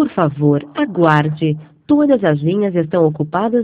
Por favor, aguarde. Todas as linhas estão ocupadas